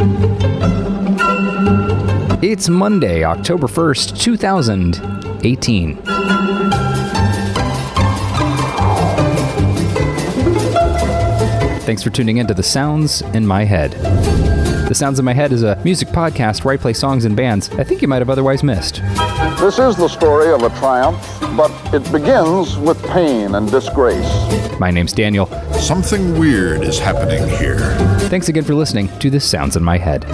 It's Monday, October 1st, 2018. Thanks for tuning in to The Sounds in My Head. The Sounds in My Head is a music podcast where I play songs and bands I think you might have otherwise missed. This is the story of a triumph, but it begins with pain and disgrace. My name's Daniel. Something weird is happening here. Thanks again for listening to The Sounds in My Head.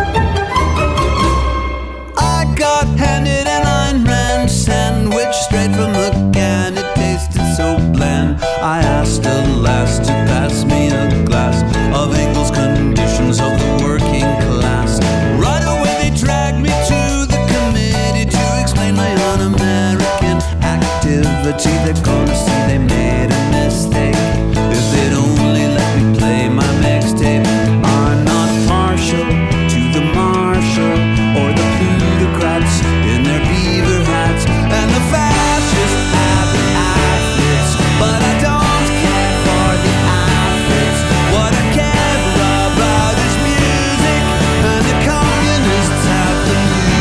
I got handed an Ayn Rand sandwich straight from the can. It tasted so bland. I asked a lass to pass me a glass of Engels' Conditions of the Working Class. Right away they dragged me to the committee to explain my un-American activity. They're gonna see they made a mistake if they'd only let me play my mixtape. I'm not partial to the marshal or the plutocrats in their beaver hats, and the fascists have the outfits, but I don't care for the outfits. What I care about is music, and the communists have the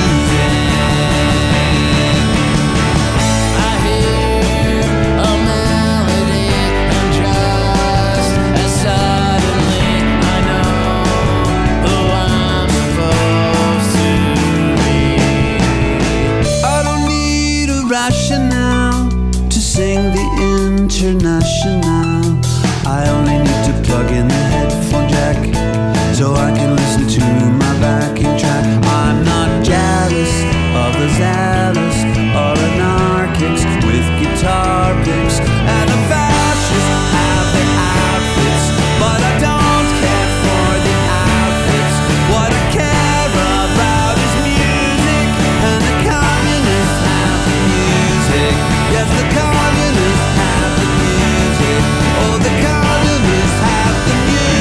music. I hear a melody, and just as suddenly I know who I'm supposed to be. I don't need a rationale to sing the International. I only need to plug in the headphone jack so I can listen to my backing track. I'm not jealous of the zealous or anarchics with guitar picks, and the fascists have their outfits, but I don't care for the outfits. What I care about is music, and the communists have the music. Yes, the communists have the music. Oh, the communists have the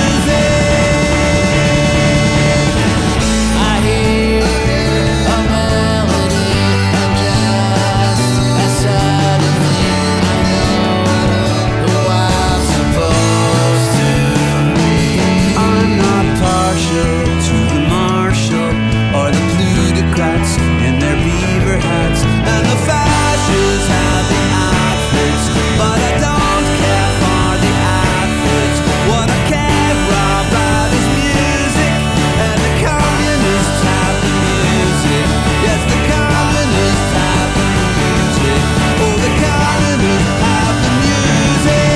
music. I hear a melody, and just as suddenly I know who I'm supposed to be. I'm not partial to the marshal or the plutocrats in their beaver hats, and the fascists have the outfits, but I don't care for the outfits. What I care about is music, and the communists have the music. Yes, the communists have the music. Oh, the communists have the music.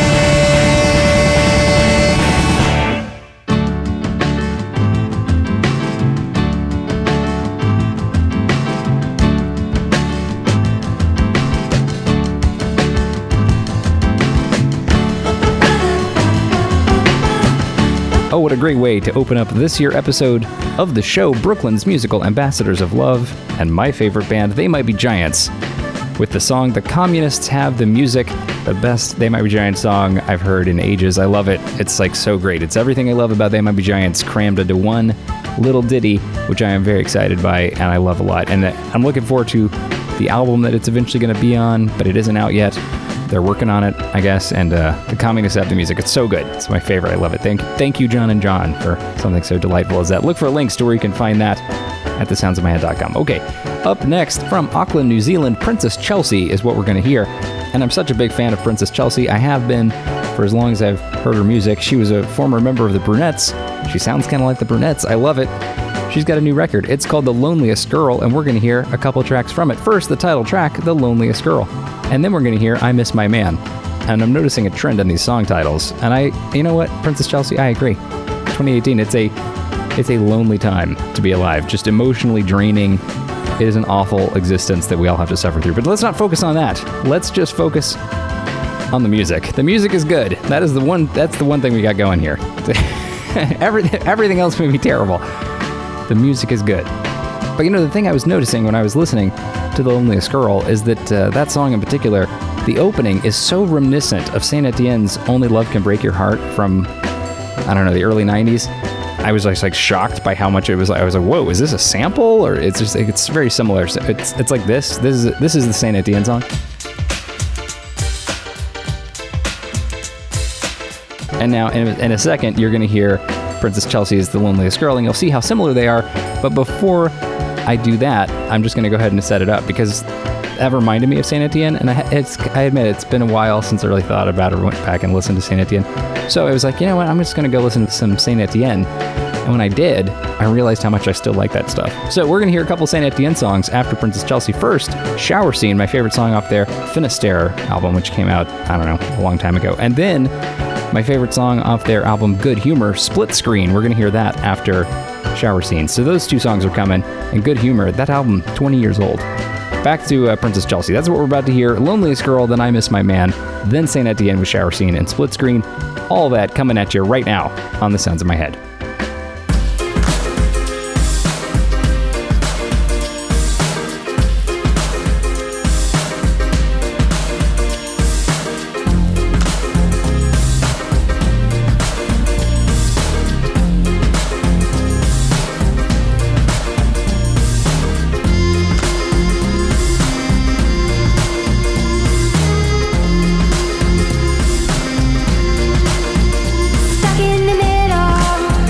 Oh, what a great way to open up this year episode of the show, Brooklyn's musical ambassadors of love, and my favorite band, They Might Be Giants, with the song The Communists Have the Music, the best They Might Be Giants song I've heard in ages. I love it. It's like so great. It's everything I love about They Might Be Giants crammed into one little ditty, which I am very excited by and I love a lot. And I'm looking forward to the album that it's eventually going to be on, but it isn't out yet. They're working on it, I guess, and The Communists Have the Music. It's so good. It's my favorite. I love it. Thank you, John and John, for something so delightful as that. Look for links to where you can find that at thesoundsofmyhead.com. Okay, up next from Auckland, New Zealand, Princess Chelsea is what we're going to hear. And I'm such a big fan of Princess Chelsea. I have been for as long as I've heard her music. She was a former member of the Brunettes. She sounds kind of like the Brunettes. I love it. She's got a new record. It's called The Loneliest Girl, and we're going to hear a couple tracks from it. First, the title track, The Loneliest Girl. And then we're going to hear I Miss My Man. And I'm noticing a trend in these song titles. And you know what, Princess Chelsea, I agree. 2018, it's a lonely time to be alive. Just emotionally draining. It is an awful existence that we all have to suffer through. But let's not focus on that. Let's just focus on the music. The music is good. That's the one thing we got going here. Everything else may be terrible. The music is good. But you know, the thing I was noticing when I was listening to The Loneliest Girl is that that song in particular, the opening is so reminiscent of Saint Etienne's Only Love Can Break Your Heart from, I don't know, the early 90s. I was like shocked by how much it was. I was like, whoa, is this a sample? Or it's just, it's very similar. It's like this is the Saint Etienne song. And now in a second, you're going to hear Princess Chelsea is the loneliest girl, and you'll see how similar they are. But before I do that, I'm just going to go ahead and set it up, because that reminded me of Saint Etienne, and I admit it's been a while since I really thought about it or went back and listened to Saint Etienne. So I was like, you know what, I'm just going to go listen to some Saint Etienne. And when I did, I realized how much I still like that stuff. So we're going to hear a couple Saint Etienne songs after Princess Chelsea. First, Shower Scene, my favorite song off their Finisterre album, which came out, I don't know, a long time ago. And then my favorite song off their album Good Humor, Split Screen. We're going to hear that after Shower Scene. So those two songs are coming. And Good Humor, that album, 20 years old. Back to Princess Chelsea. That's what we're about to hear. Loneliest Girl, then I Miss My Man, then Saint Etienne with Shower Scene and Split Screen. All that coming at you right now on The Sounds of My Head. Stuck in the middle.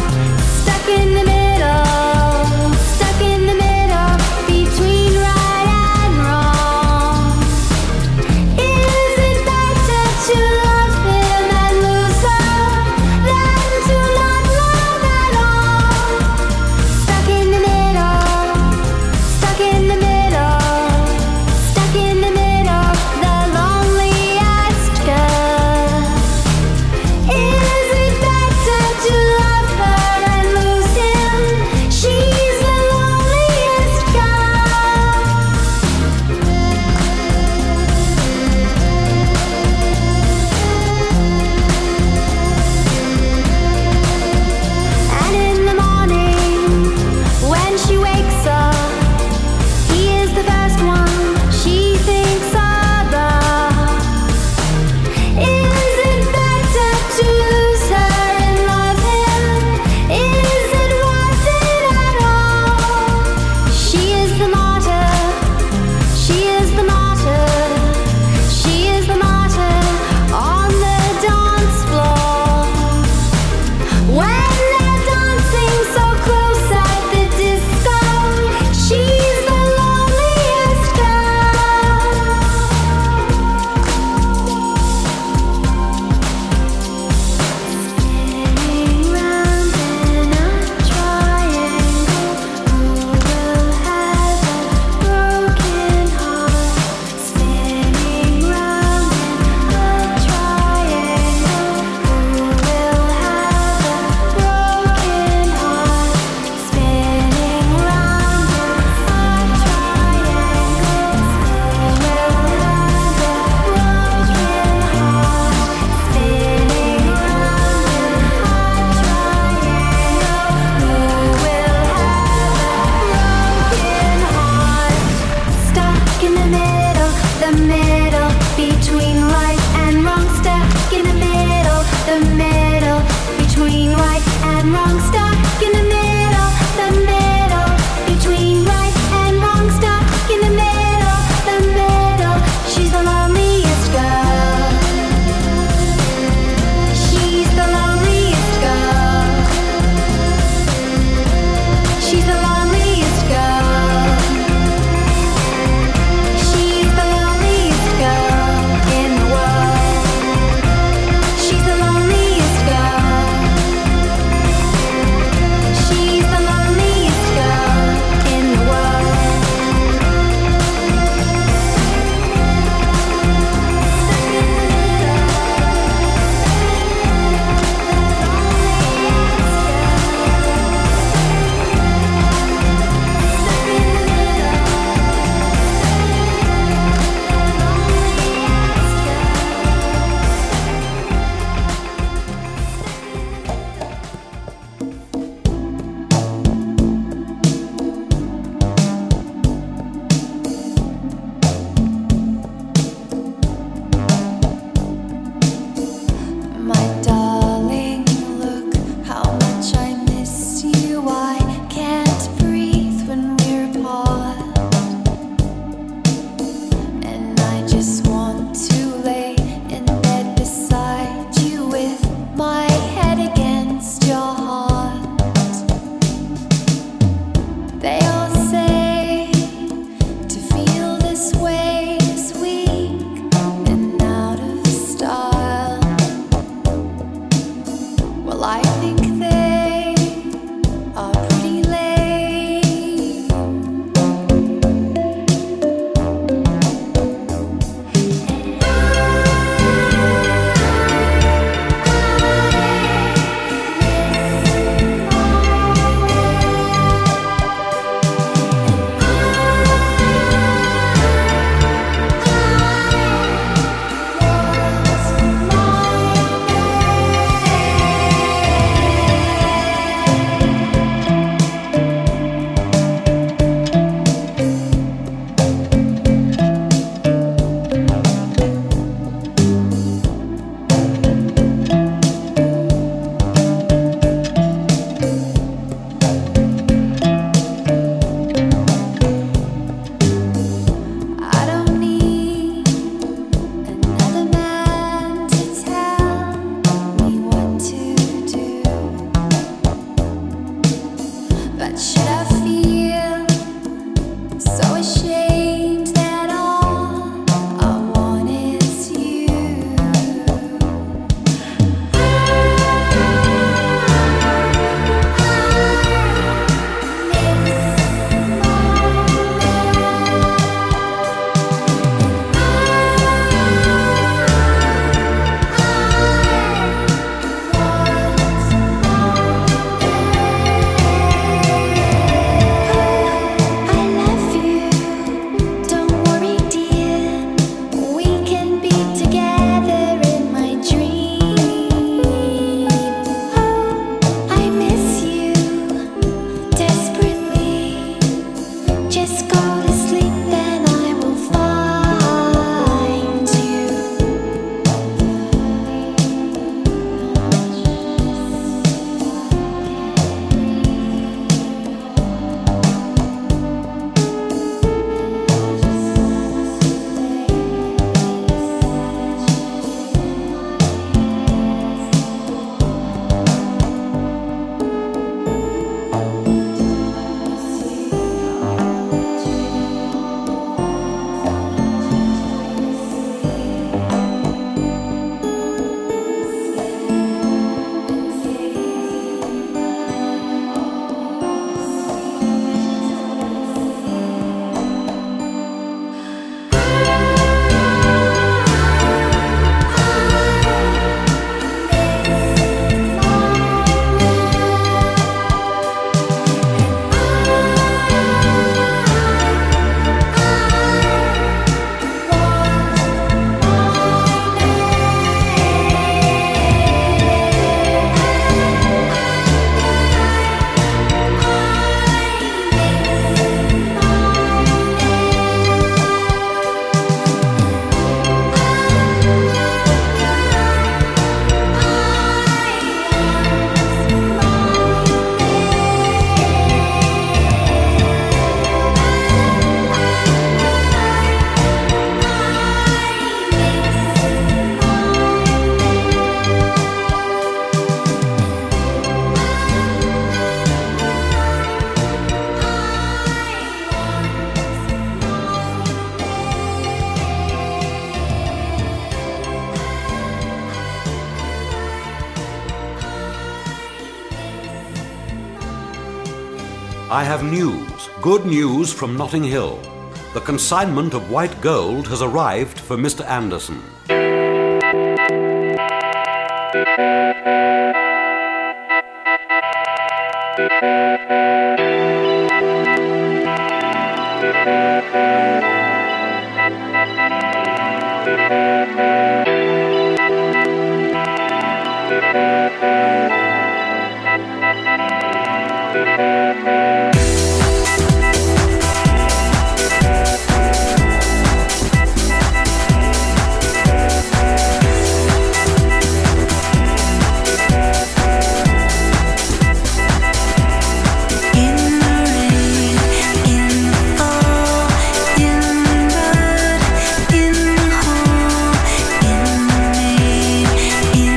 I have news, good news from Notting Hill. The consignment of white gold has arrived for Mr. Anderson.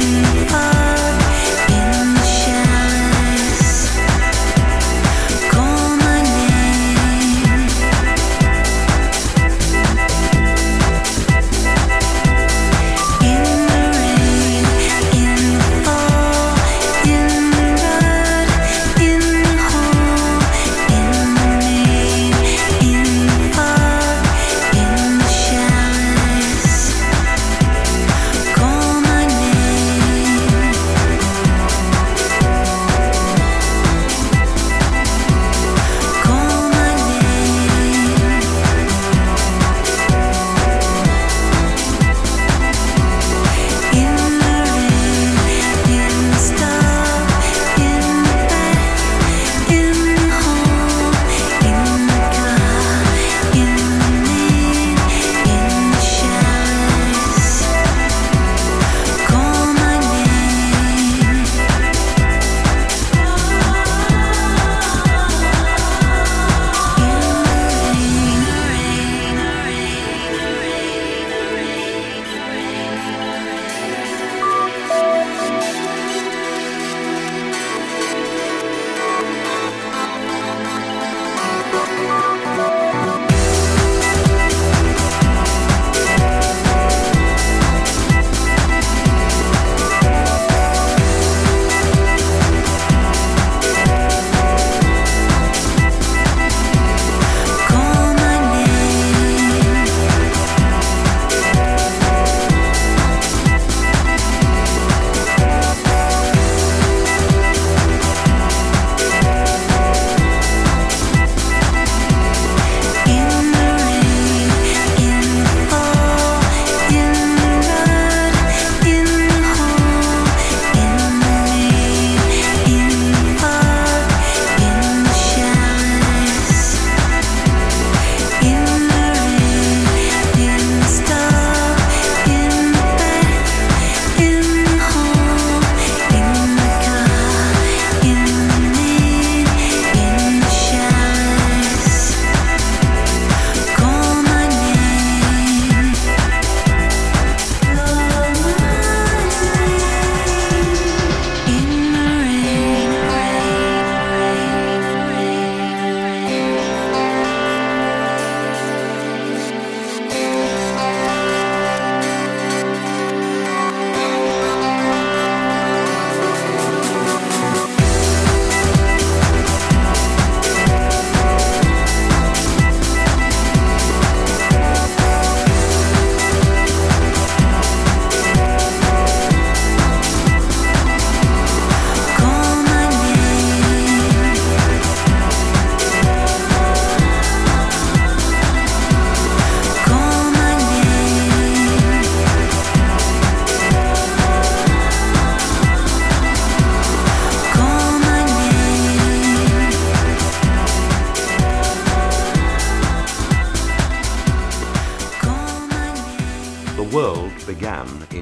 Con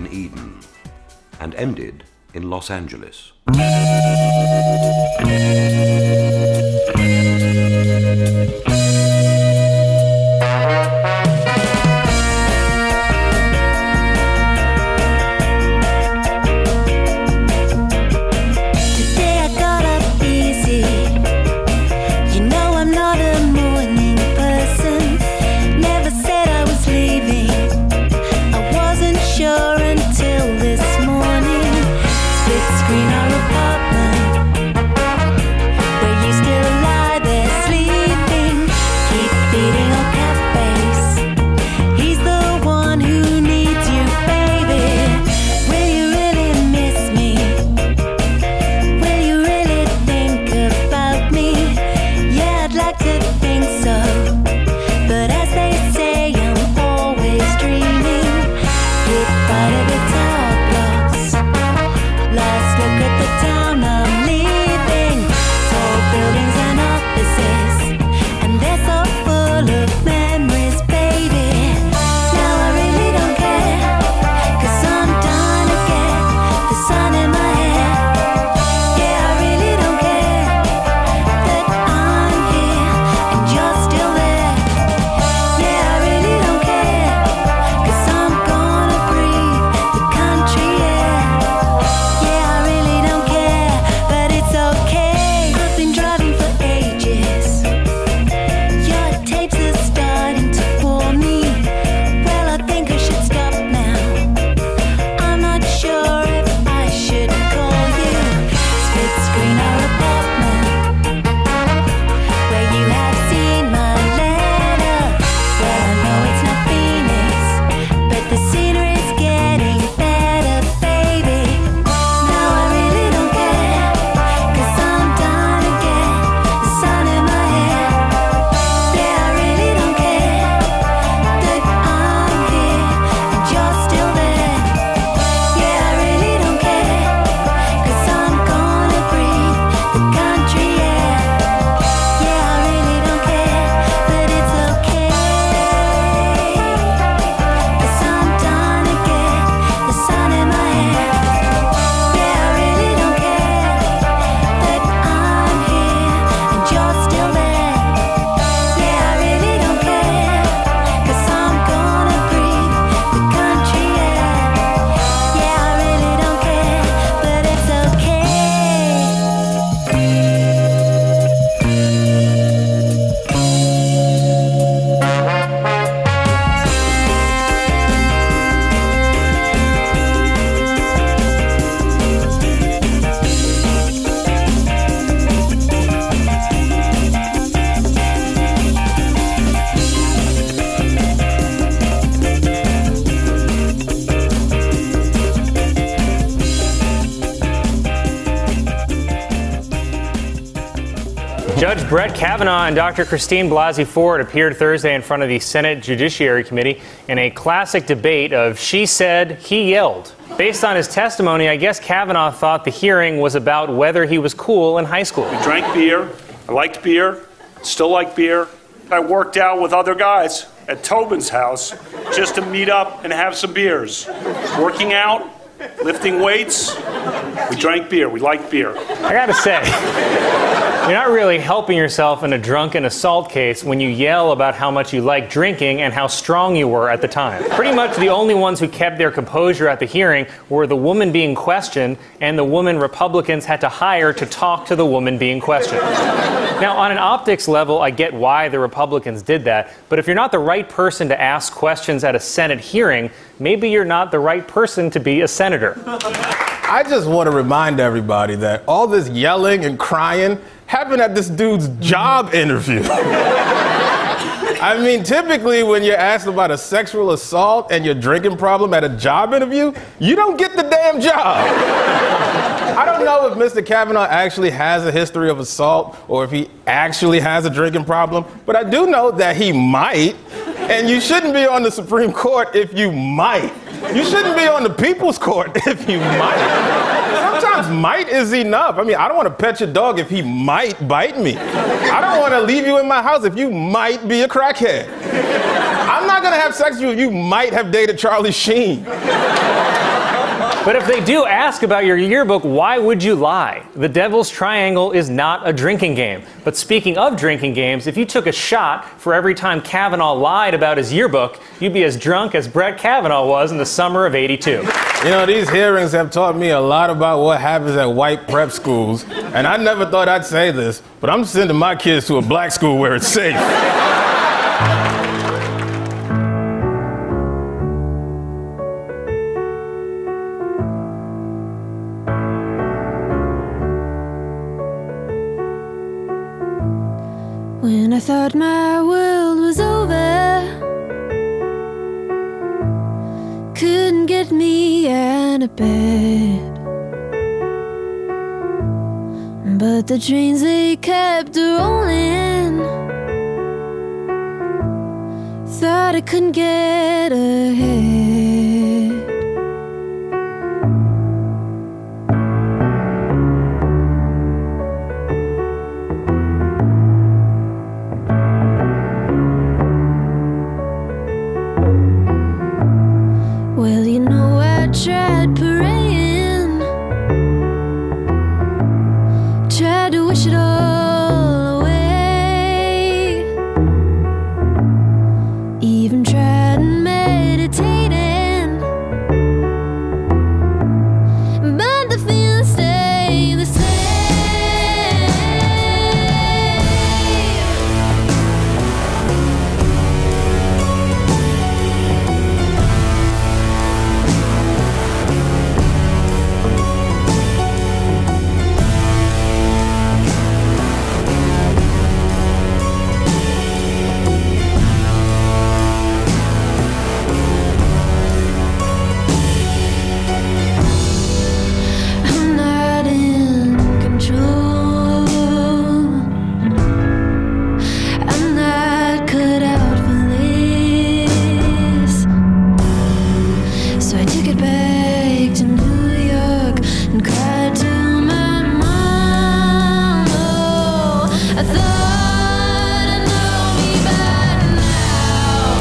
Eden and ended in Los Angeles. Judge Brett Kavanaugh and Dr. Christine Blasey Ford appeared Thursday in front of the Senate Judiciary Committee in a classic debate of she said, he yelled. Based on his testimony, I guess Kavanaugh thought the hearing was about whether he was cool in high school. I drank beer. I liked beer. Still like beer. I worked out with other guys at Tobin's house just to meet up and have some beers. Working out, lifting weights. We drank beer. We liked beer. I gotta say, you're not really helping yourself in a drunken assault case when you yell about how much you like drinking and how strong you were at the time. Pretty much the only ones who kept their composure at the hearing were the woman being questioned and the woman Republicans had to hire to talk to the woman being questioned. Now, on an optics level, I get why the Republicans did that, but if you're not the right person to ask questions at a Senate hearing, maybe you're not the right person to be a senator. I just want to remind everybody that all this yelling and crying happened at this dude's job interview. I mean, typically when you're asked about a sexual assault and your drinking problem at a job interview, you don't get the damn job. I don't know if Mr. Kavanaugh actually has a history of assault or if he actually has a drinking problem, but I do know that he might, and you shouldn't be on the Supreme Court if you might. You shouldn't be on the People's Court if you might. Sometimes might is enough. I mean, I don't want to pet your dog if he might bite me. I don't want to leave you in my house if you might be a crackhead. I'm not going to have sex with you if you might have dated Charlie Sheen. But if they do ask about your yearbook, why would you lie? The Devil's Triangle is not a drinking game. But speaking of drinking games, if you took a shot for every time Kavanaugh lied about his yearbook, you'd be as drunk as Brett Kavanaugh was in the summer of '82. You know, these hearings have taught me a lot about what happens at white prep schools. And I never thought I'd say this, but I'm sending my kids to a black school where it's safe. When I thought my world was over, couldn't get me out of bed, but the trains they kept rolling, thought I couldn't get ahead. Well, you know, I tried praying, tried to wish it all away, even tried meditating, but the feelings stay the same. I'm not in control. I'm not cut out for this. So I took it back to New York and cried to my mom. Oh, I thought I know me by now.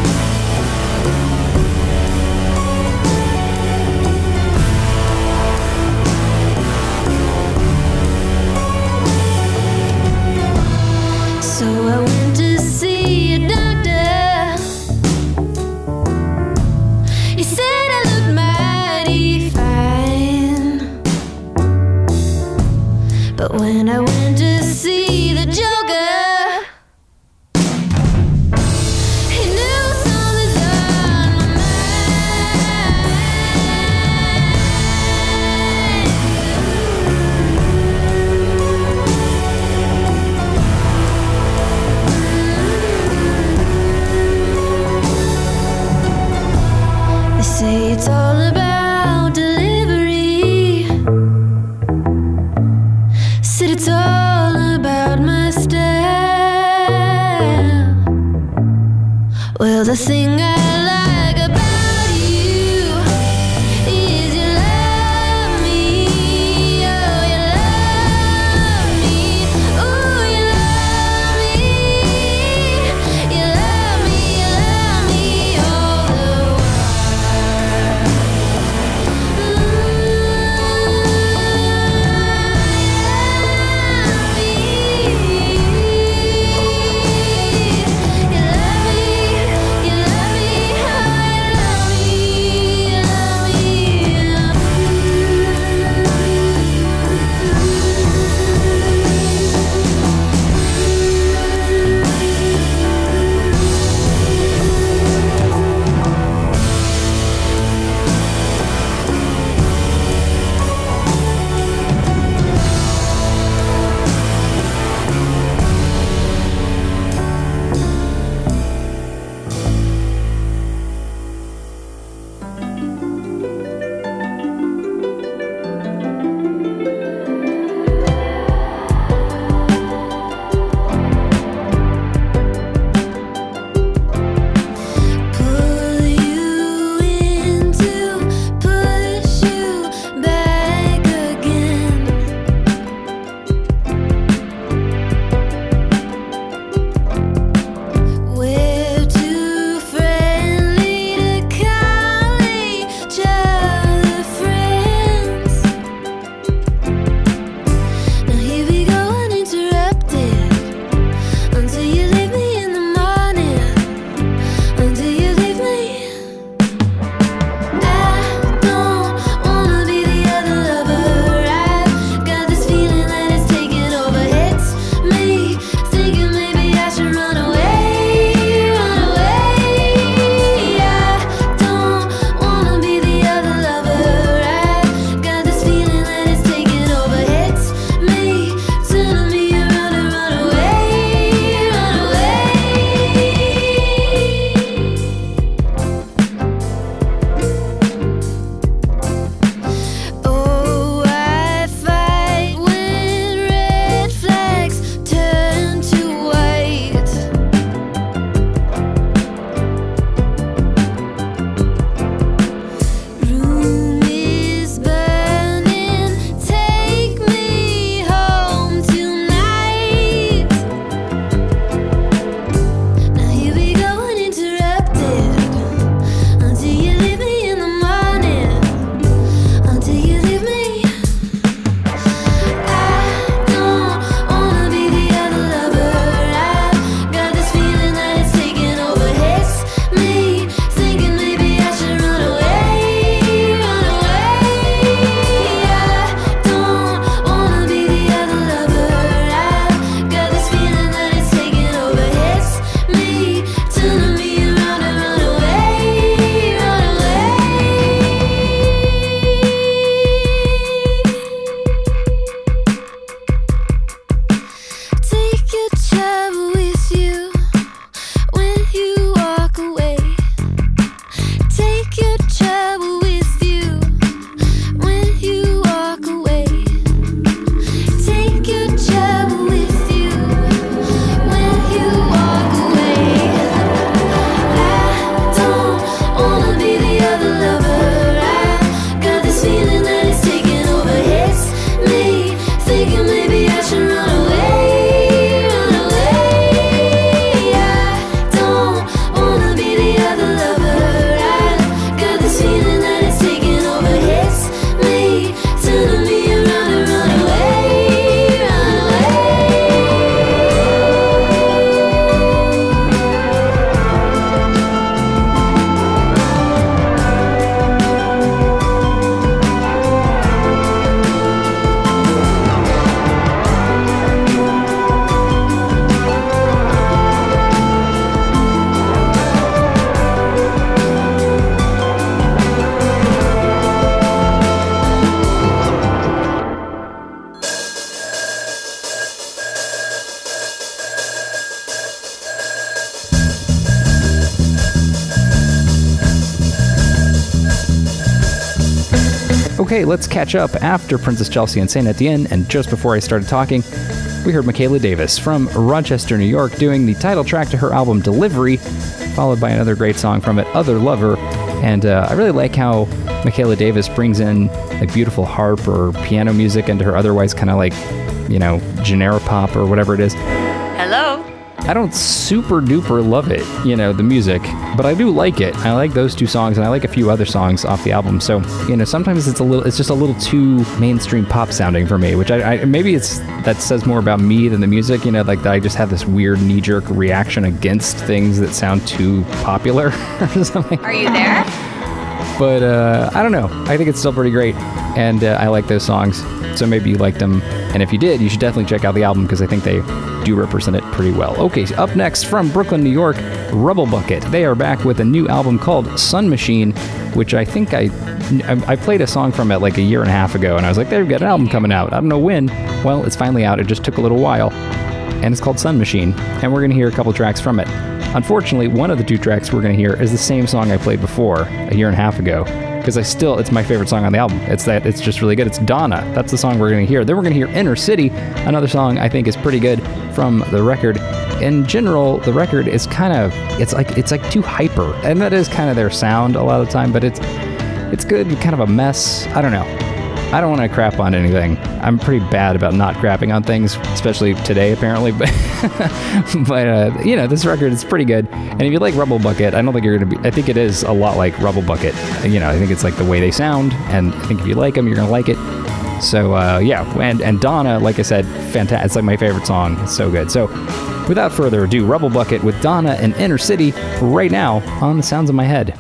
So I went to see a doctor. He said I looked mighty fine, but when I went to see the Joker, he knew something's on my mind. They say it's all about delivery. Said it's all about my style. Well, the thing I like about you is you love me. Oh, you love me. Oh, you love me. You love me, you love me all the while. You love me. Okay, let's catch up after Princess Chelsea and Saint Etienne, and just before I started talking, we heard Michaela Davis from Rochester, New York, doing the title track to her album Delivery, followed by another great song from it, Other Lover. And I really like how Michaela Davis brings in like beautiful harp or piano music into her otherwise kind of like, you know, generic pop or whatever it is. Hello? I don't super duper love it, you know, the music, but I do like it. I like those two songs, and I like a few other songs off the album. So, you know, sometimes it's just a little too mainstream pop sounding for me, which I maybe that says more about me than the music, you know, like that I just have this weird knee-jerk reaction against things that sound too popular or something. Are you there? But I don't know. I think it's still pretty great, and I like those songs. So maybe you liked them, and if you did, you should definitely check out the album because I think they do represent it pretty well. Okay, so up next from Brooklyn, New York, Rubble Bucket. They are back with a new album called Sun Machine, which I think I played a song from it like a year and a half ago, and I was like, they've got an album coming out. I don't know when. Well, it's finally out. It just took a little while, and it's called Sun Machine, and we're going to hear a couple tracks from it. Unfortunately, one of the two tracks we're going to hear is the same song I played before a year and a half ago, because it's my favorite song on the album. It's just really good. It's Donna. That's the song we're going to hear. Then we're going to hear Inner City, another song I think is pretty good from the record. In general, the record is kind of, it's like too hyper, and that is kind of their sound a lot of the time, but it's good, kind of a mess. I don't know. I don't want to crap on anything. I'm pretty bad about not crapping on things, especially today, apparently. But, you know, this record is pretty good. And if you like Rubble Bucket, I don't think you're going to be... I think it is a lot like Rubble Bucket. You know, I think it's like the way they sound. And I think if you like them, you're going to like it. So, yeah. And Donna, like I said, fantastic. It's like my favorite song. It's so good. So, without further ado, Rubble Bucket with Donna and Inner City right now on The Sounds of My Head.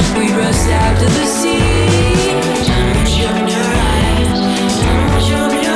After the sea, don't you open your eyes, don't you open your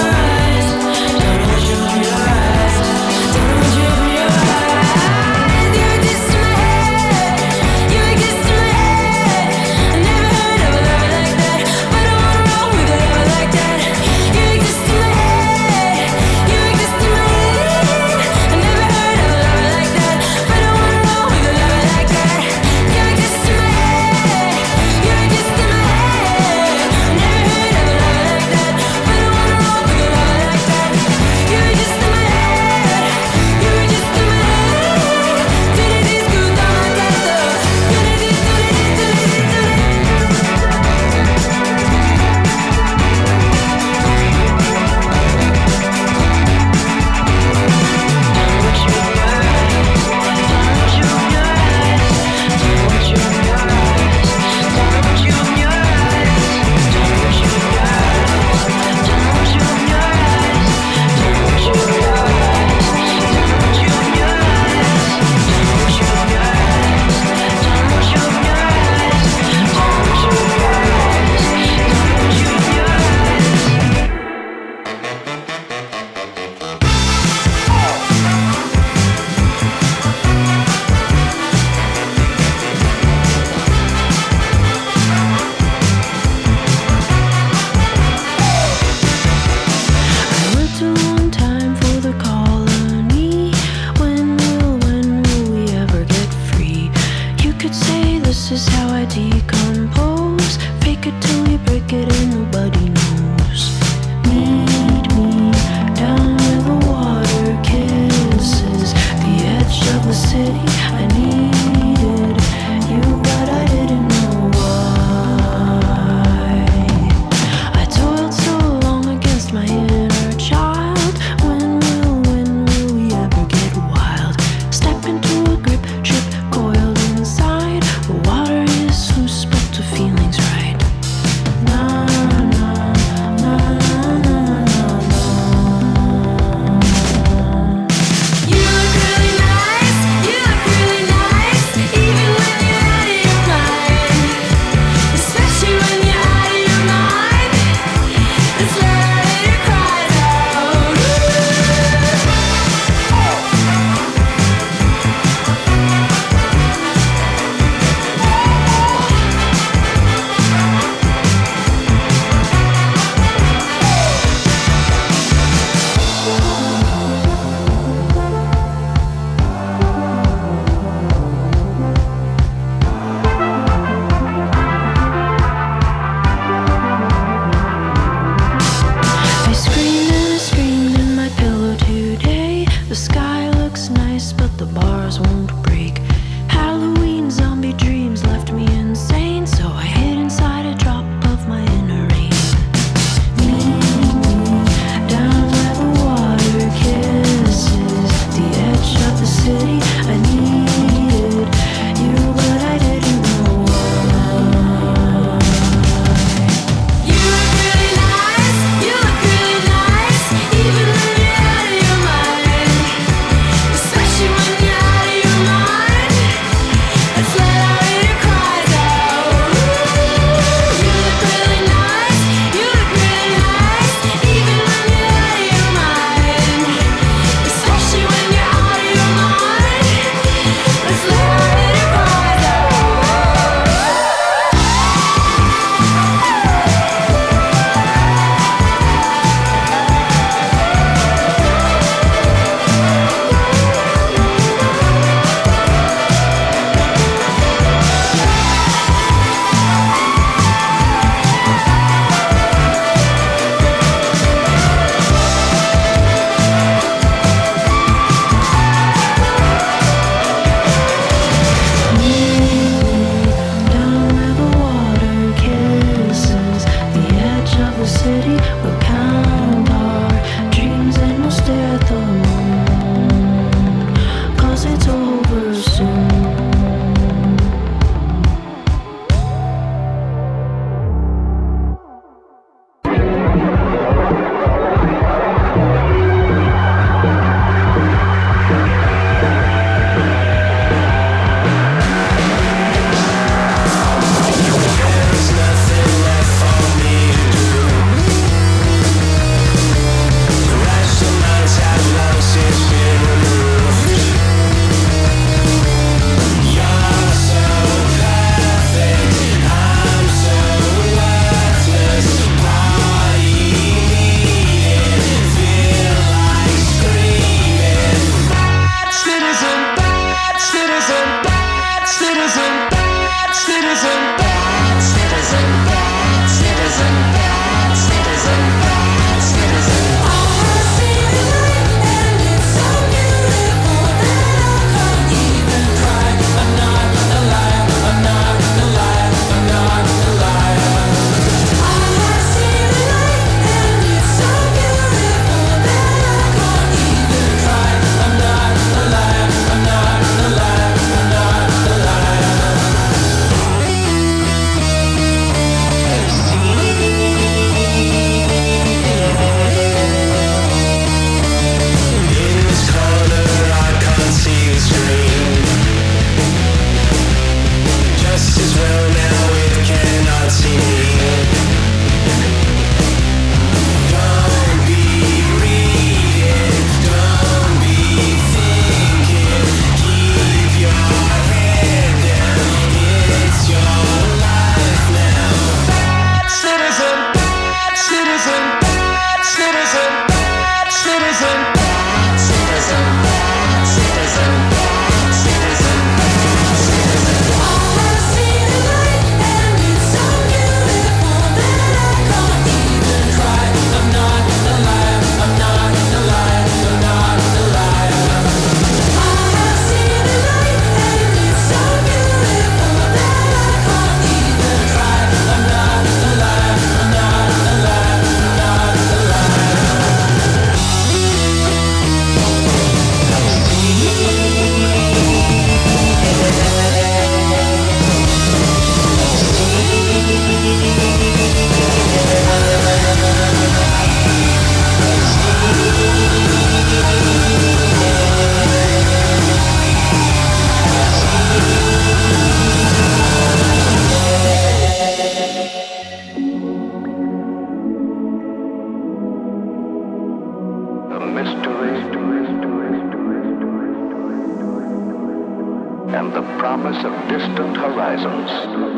promise of distant horizons.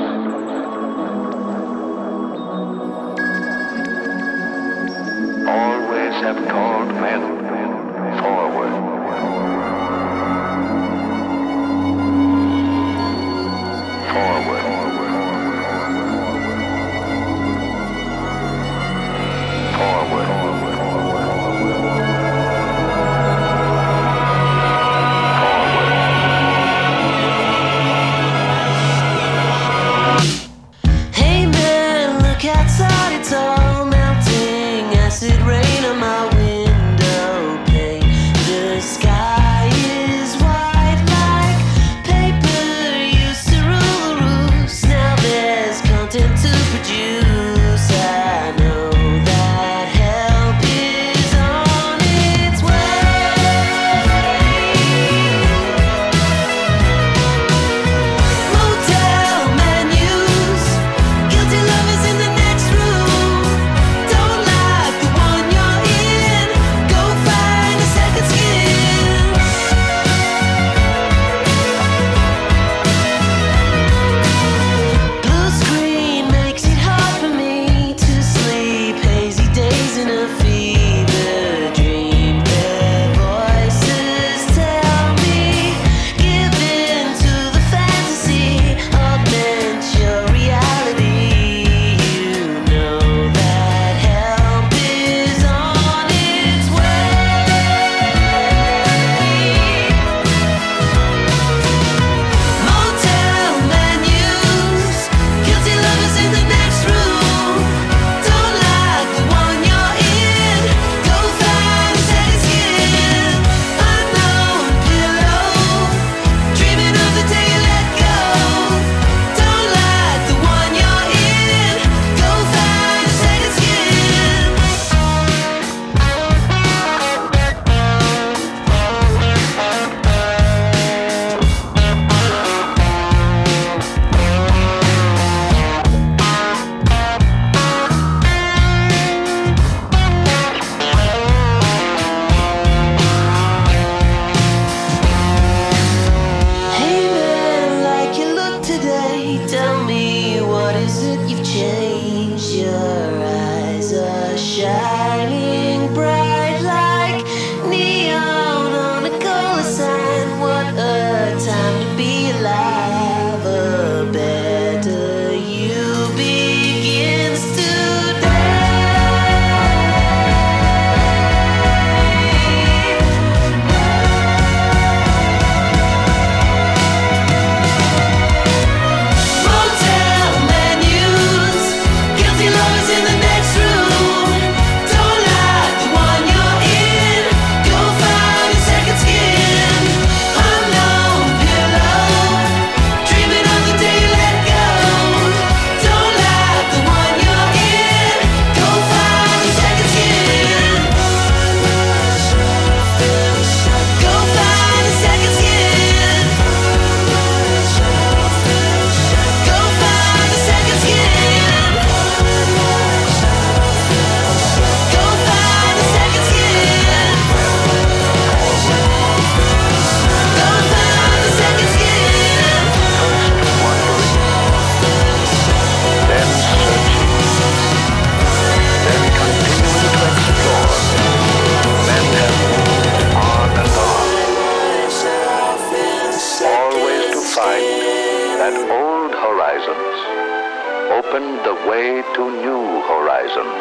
Always have called men forward. Forward. Forward. Hey man, look outside, it's all melting. Acid rain on my window pane. The sky is white like paper used to rule the roofs. Now there's content to produce. I know that help is on its way. Motel menus, guilty lovers in the next room. Don't like the one you're in, go find a second skin. Blue screen makes it hard for me to sleep. Hazy days in a fever dream. Their voices tell me, give in to the fantasy, augment your reality. You know that help is on its way. Motel menus, guilty lovers in the next room. Don't like the one you're in, go find a second skin. Unknown pillow, dreaming of the day you let go. Don't like the one you're in, go find a second skin. Hey man, like you look today, tell me what is it you've changed? Your eyes are shining bright like neon on a color sign. What a time to be alive. A better you begins today. Motel menus, guilty lovers in the next room. Don't like the one you're in, go find a second skin. Unknown pillow, dreaming of the day you let go. Don't like the one you're in, go find a second skin. Go find a second skin. Go find a second skin. Go find a second skin. Go find a second skin. Then searching. Then continuing to explore. Men have moved on and on. Always to find that old horizons opened the way to new horizons.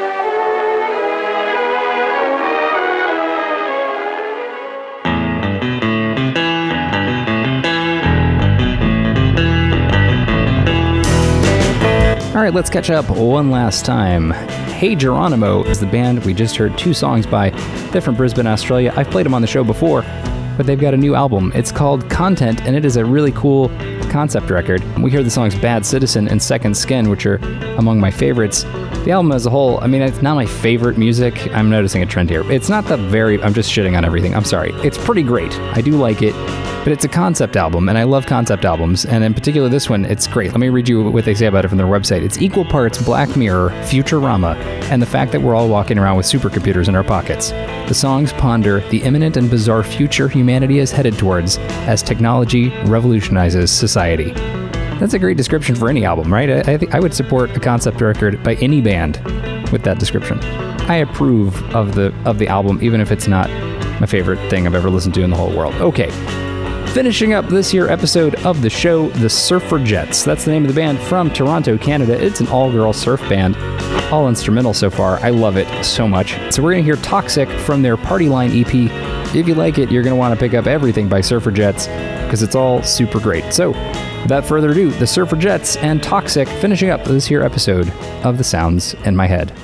All right, let's catch up one last time. Hey Geronimo is the band we just heard 2 songs by. They're from Brisbane, Australia. I've played them on the show before, but they've got a new album. It's called Content, and it is a really cool concept record. We hear the songs Bad Citizen and Second Skin, which are among my favorites. The album as a whole, I mean, it's not my favorite music. I'm noticing a trend here. It's not I'm just shitting on everything. I'm sorry. It's pretty great. I do like it, but it's a concept album, and I love concept albums, and in particular this one, it's great. Let me read you what they say about it from their website. It's equal parts Black Mirror, Futurama, and the fact that we're all walking around with supercomputers in our pockets. The songs ponder the imminent and bizarre future humanity is headed towards as technology revolutionizes society. That's a great description for any album, right? I think I would support a concept record by any band with that description. I approve of the album, even if it's not my favorite thing I've ever listened to in the whole world. Okay. Finishing up this year episode of the show, the Surfragettes. That's the name of the band from Toronto, Canada. It's an all-girl surf band, all instrumental so far. I love it so much. So we're going to hear Toxic from their Party Line EP. If you like it, you're going to want to pick up everything by Surfragettes because it's all super great. So without further ado, the Surfragettes and Toxic finishing up this here episode of The Sounds in My Head.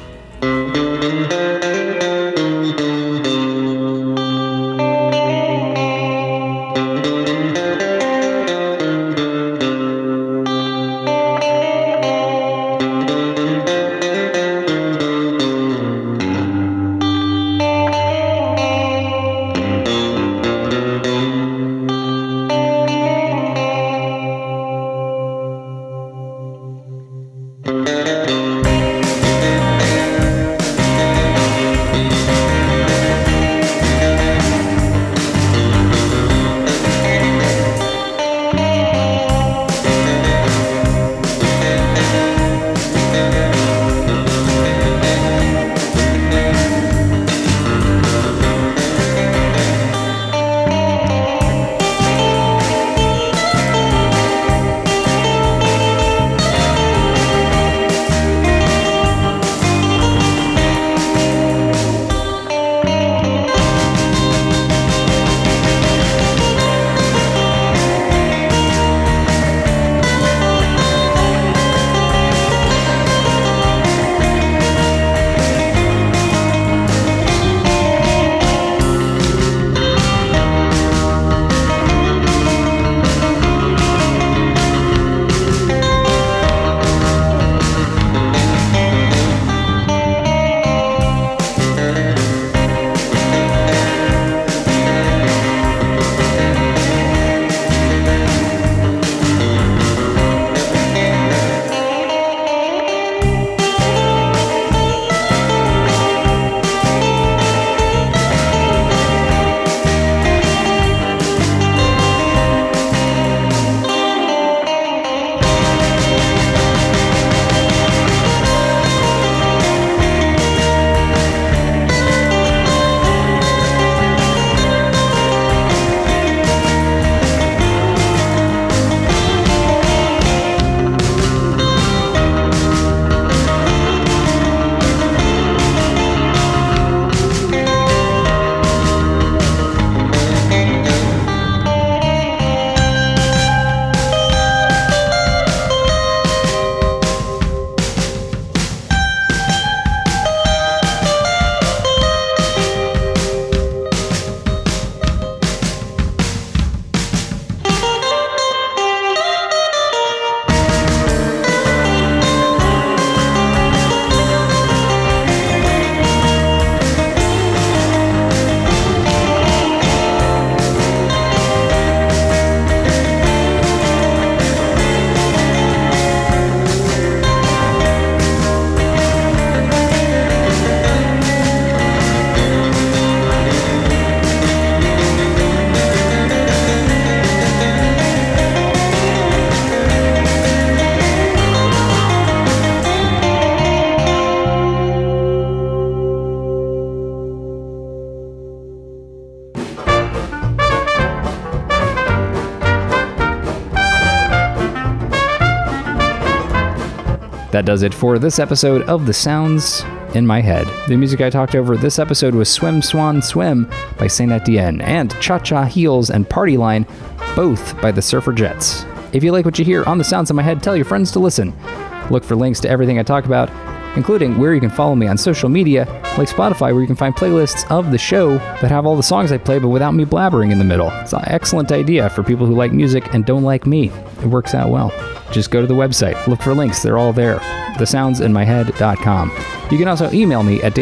That does it for this episode of The Sounds in My Head. The music I talked over this episode was Swim Swan Swim by Saint Etienne and Cha Cha Heels and Party Line, both by the Surfragettes. If you like what you hear on The Sounds in My Head, tell your friends to listen. Look for links to everything I talk about, including where you can follow me on social media, like Spotify, where you can find playlists of the show that have all the songs I play but without me blabbering in the middle. It's an excellent idea for people who like music and don't like me. It works out well. Just go to the website, look for links, they're all there. thesoundsinmyhead.com. You can also email me at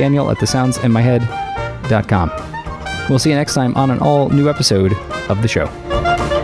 daniel@thesoundsinmyhead.com. We'll see you next time on an all-new episode of the show.